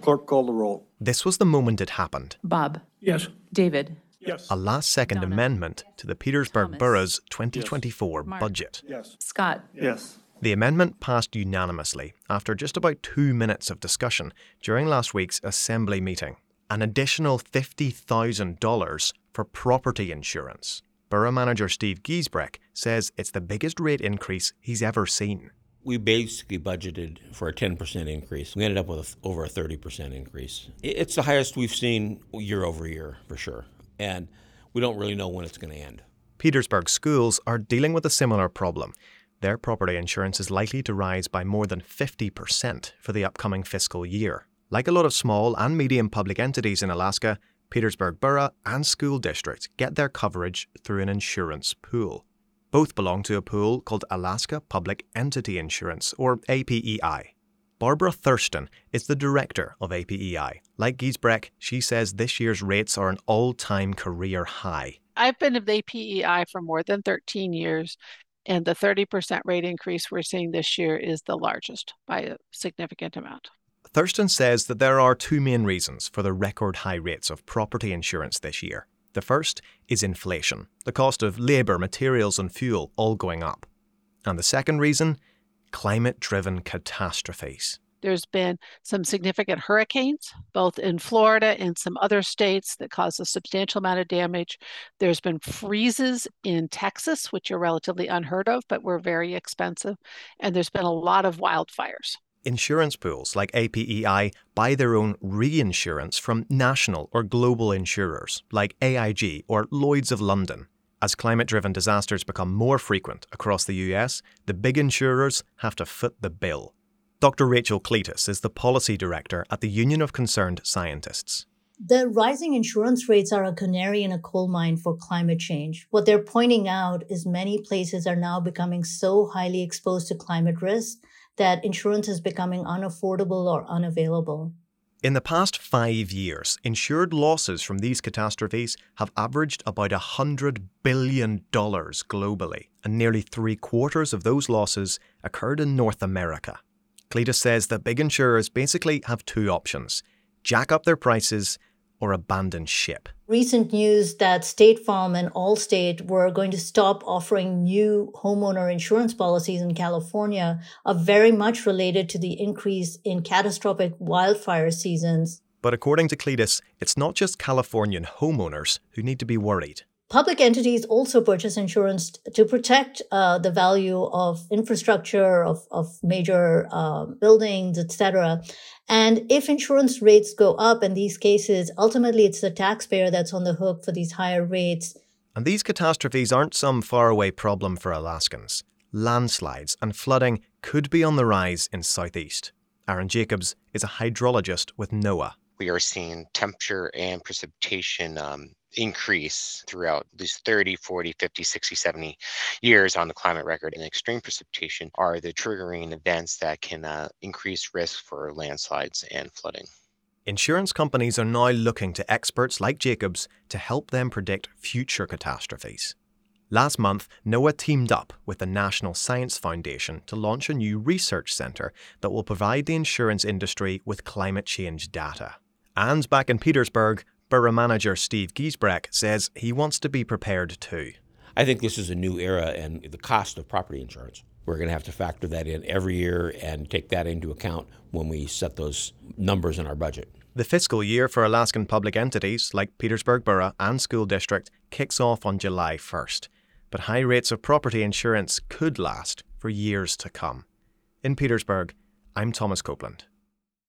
Clerk, call the roll. This was the moment it happened. Bob. Yes. David. Yes. A last-second amendment to the Petersburg Thomas. Borough's 2024 Mark. budget. Yes. Scott. Yes. The amendment passed unanimously after just about 2 minutes of discussion during last week's Assembly meeting. An additional $50,000 for property insurance. Borough Manager Steve Giesbrecht says it's the biggest rate increase he's ever seen. We basically budgeted for a 10% increase. We ended up with over a 30% increase. It's the highest we've seen year over year, for sure. And we don't really know when it's going to end. Petersburg schools are dealing with a similar problem. Their property insurance is likely to rise by more than 50% for the upcoming fiscal year. Like a lot of small and medium public entities in Alaska, Petersburg Borough and school districts get their coverage through an insurance pool. Both belong to a pool called Alaska Public Entity Insurance, or APEI. Barbara Thurston is the director of APEI. Like Giesbrecht, she says this year's rates are an all-time career high. I've been at the APEI for more than 13 years, and the 30% rate increase we're seeing this year is the largest by a significant amount. Thurston says that there are two main reasons for the record high rates of property insurance this year. The first is inflation, the cost of labour, materials and fuel all going up. And the second reason, climate-driven catastrophes. There's been some significant hurricanes, both in Florida and some other states that caused a substantial amount of damage. There's been freezes in Texas, which are relatively unheard of, but were very expensive. And there's been a lot of wildfires. Insurance pools like APEI buy their own reinsurance from national or global insurers like AIG or Lloyd's of London. As climate-driven disasters become more frequent across the US, the big insurers have to foot the bill. Dr. Rachel Cletus is the policy director at the Union of Concerned Scientists. The rising insurance rates are a canary in a coal mine for climate change. What they're pointing out is many places are now becoming so highly exposed to climate risk that insurance is becoming unaffordable or unavailable. In the past 5 years, insured losses from these catastrophes have averaged about $100 billion globally, and nearly 3/4 of those losses occurred in North America. Cletus says that big insurers basically have two options: jack up their prices or abandon ship. Recent news that State Farm and Allstate were going to stop offering new homeowner insurance policies in California are very much related to the increase in catastrophic wildfire seasons. But according to Cletus, it's not just Californian homeowners who need to be worried. Public entities also purchase insurance to protect the value of infrastructure, of major buildings, etc. And if insurance rates go up in these cases, ultimately it's the taxpayer that's on the hook for these higher rates. And these catastrophes aren't some faraway problem for Alaskans. Landslides and flooding could be on the rise in Southeast. Aaron Jacobs is a hydrologist with NOAA. We are seeing temperature and precipitation increase throughout these 30, 40, 50, 60, 70 years on the climate record. And extreme precipitation are the triggering events that can increase risk for landslides and flooding. Insurance companies are now looking to experts like Jacobs to help them predict future catastrophes. Last month, NOAA teamed up with the National Science Foundation to launch a new research centre that will provide the insurance industry with climate change data. And back in Petersburg, Borough Manager Steve Giesbrecht says he wants to be prepared too. I think this is a new era and the cost of property insurance. We're going to have to factor that in every year and take that into account when we set those numbers in our budget. The fiscal year for Alaskan public entities like Petersburg Borough and School District kicks off on July 1st. But high rates of property insurance could last for years to come. In Petersburg, I'm Thomas Copeland.